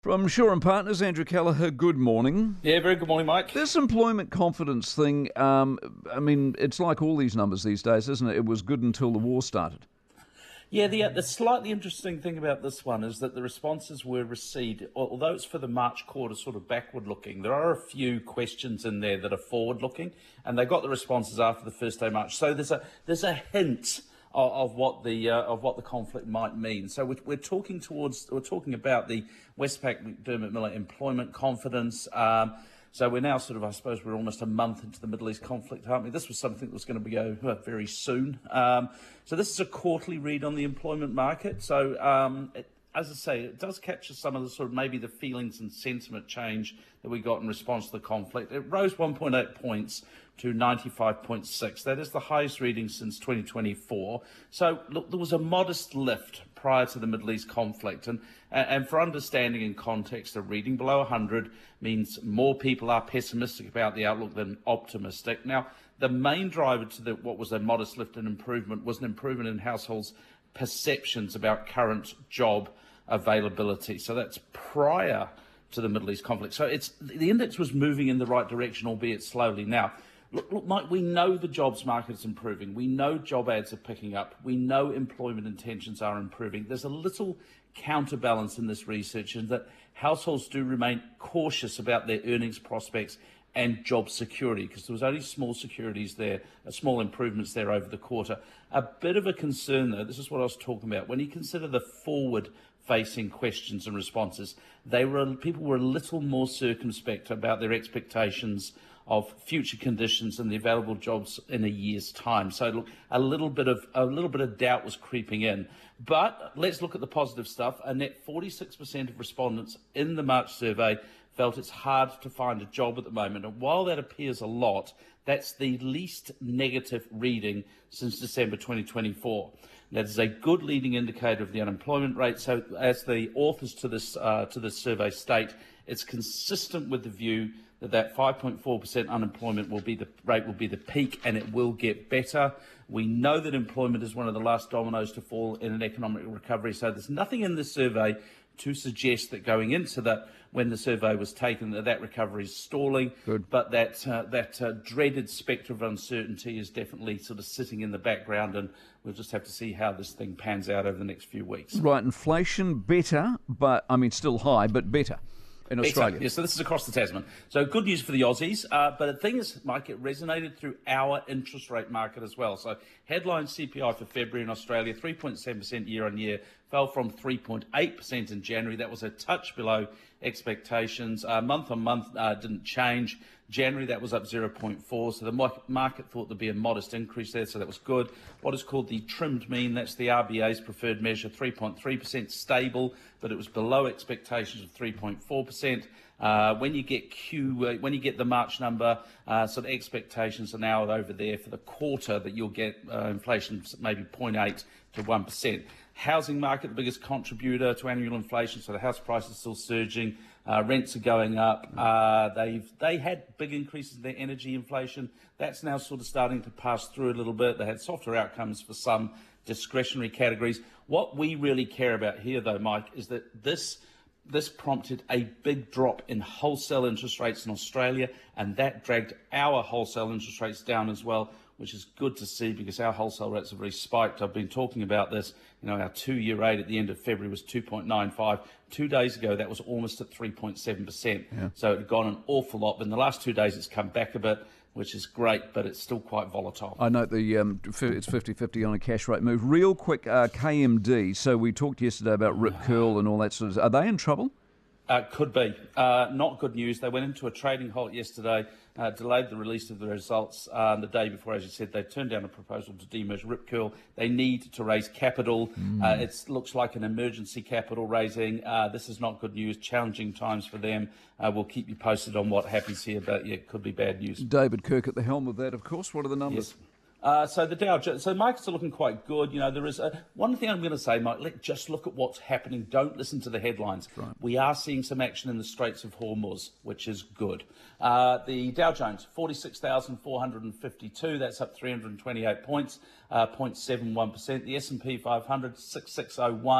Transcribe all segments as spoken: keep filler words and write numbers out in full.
From Shaw and Partners, Andrew Callagher, good morning. Yeah, very good morning, Mike. This employment confidence thing, um, I mean, it's like all these numbers these days, isn't it? It was good until the war started. Yeah, the, uh, the slightly interesting thing about this one is that the responses were received, although it's for the March quarter sort of backward looking, there are a few questions in there that are forward looking, and they got the responses after the first day of March. So there's a there's a hint of, of what the uh, of what the conflict might mean. So we're, we're talking towards we're talking about the Westpac McDermott Miller employment confidence. Um, So we're now sort of, I suppose, we're almost a month into the Middle East conflict, aren't we? This was something that was going to go uh, very soon. Um, so this is a quarterly read on the employment market. So um, it, as I say, it does capture some of the sort of maybe the feelings and sentiment change that we got in response to the conflict. It rose one point eight points to ninety-five point six. That is the highest reading since twenty twenty-four. So look, there was a modest lift prior to the Middle East conflict. And, and for understanding and context, a reading below one hundred means more people are pessimistic about the outlook than optimistic. Now, the main driver to the, what was a modest lift and improvement was an improvement in households' perceptions about current job availability. So that's prior to the Middle East conflict. So it's the index was moving in the right direction, albeit slowly. Now, Look, look, Mike, we know the jobs market is improving. We know job ads are picking up. We know employment intentions are improving. There's a little counterbalance in this research in that households do remain cautious about their earnings prospects and job security, because there was only small securities there, uh, small improvements there over the quarter. A bit of a concern, though, this is what I was talking about. When you consider the forward-facing questions and responses, they were people were a little more circumspect about their expectations of future conditions and the available jobs in a year's time. So look, a little bit of a little bit of doubt was creeping in. But let's look at the positive stuff. A net forty-six percent of respondents in the March survey felt it's hard to find a job at the moment. And while that appears a lot, that's the least negative reading since December twenty twenty-four. That is a good leading indicator of the unemployment rate. So as the authors to this uh, to this survey state, it's consistent with the view that that five point four percent unemployment will be the rate will be the peak, and it will get better. We know that employment is one of the last dominoes to fall in an economic recovery. So there's nothing in this survey to suggest that going into that, when the survey was taken, that that recovery is stalling. Good. But that uh, that uh, dreaded spectre of uncertainty is definitely sort of sitting in the background, and we'll just have to see how this thing pans out over the next few weeks. Right, inflation better, but I mean still high, but better in Australia. Exactly. Yeah, so this is across the Tasman. So good news for the Aussies. Uh, but the thing is, Mike, it resonated through our interest rate market as well. So headline C P I for February in Australia, three point seven percent year on year, fell from three point eight percent in January. That was a touch below expectations. Uh, month on month uh, didn't change. January, that was up zero point four, so the market thought there'd be a modest increase there, so that was good. What is called the trimmed mean, that's the R B A's preferred measure, three point three percent stable, but it was below expectations of three point four percent. Uh, when you get Q, uh, when you get the March number, uh, so the expectations are now over there for the quarter that you'll get uh, inflation maybe zero point eight to one percent. Housing market, the biggest contributor to annual inflation, so the house price is still surging. Uh, rents are going up. Uh, they've they had big increases in their energy inflation. That's now sort of starting to pass through a little bit. They had softer outcomes for some discretionary categories. What we really care about here, though, Mike, is that this this prompted a big drop in wholesale interest rates in Australia, and that dragged our wholesale interest rates down as well, which is good to see because our wholesale rates have really spiked. I've been talking about this. You know, our two-year rate at the end of February was two point nine five. Two days ago, that was almost at three point seven percent. Yeah. So it had gone an awful lot. But in the last two days, it's come back a bit, which is great, but it's still quite volatile. I note the um, it's fifty fifty on a cash rate move. Real quick, uh, K M D. So we talked yesterday about Rip Curl and all that sort of. Are they in trouble? Uh, could be. Uh, not good news. They went into a trading halt yesterday, uh, delayed the release of the results uh, the day before, as you said. They turned down a proposal to demerge Rip Curl. They need to raise capital. Mm. Uh, it looks like an emergency capital raising. Uh, this is not good news. Challenging times for them. Uh, we'll keep you posted on what happens here, but yeah, it could be bad news. David Kirk at the helm of that, of course. What are the numbers? Yes. Uh, so the Dow Jones, so markets are looking quite good. You know, there is a, one thing I'm going to say, Mike. Let just look at what's happening. Don't listen to the headlines. Right. We are seeing some action in the Straits of Hormuz, which is good. Uh, the Dow Jones, forty-six thousand four hundred fifty-two. That's up three hundred twenty-eight points, uh, zero point seven one percent. The S and P five hundred, six thousand six hundred one.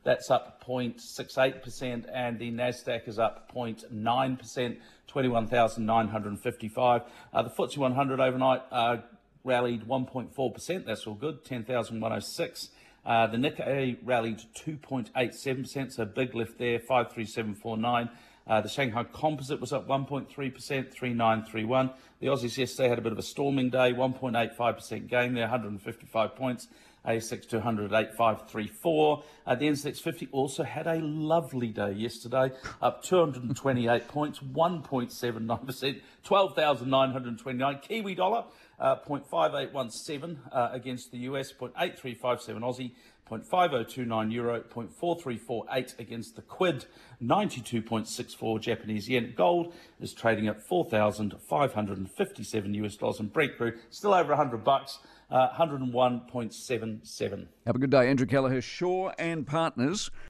That's up zero point six eight percent, and the Nasdaq is up zero point nine percent, twenty-one thousand nine hundred fifty-five. Uh, the F T S E one hundred overnight uh, rallied one point four percent. That's all good, ten thousand one hundred six. Uh, the Nikkei rallied two point eight seven percent, so big lift there, five three seven four nine. Uh, the Shanghai Composite was up one point three percent, three nine three one. The Aussies yesterday had a bit of a storming day, one point eight five percent gain there, one hundred fifty-five points. A S X two hundred, eight five three four. Uh, the N Z X fifty also had a lovely day yesterday, up two hundred twenty-eight points, one point seven nine percent, twelve thousand nine hundred twenty-nine. Kiwi dollar, uh, zero point five eight one seven uh, against the U S, zero point eight three five seven Aussie, zero point five oh two nine euro, zero point four three four eight against the quid, ninety-two point six four Japanese yen. Gold is trading at four thousand five hundred fifty-seven U S dollars, and Brent crude still over one hundred bucks. Uh, one hundred one point seven seven. Have a good day. Andrew Kelleher, Shaw and Partners.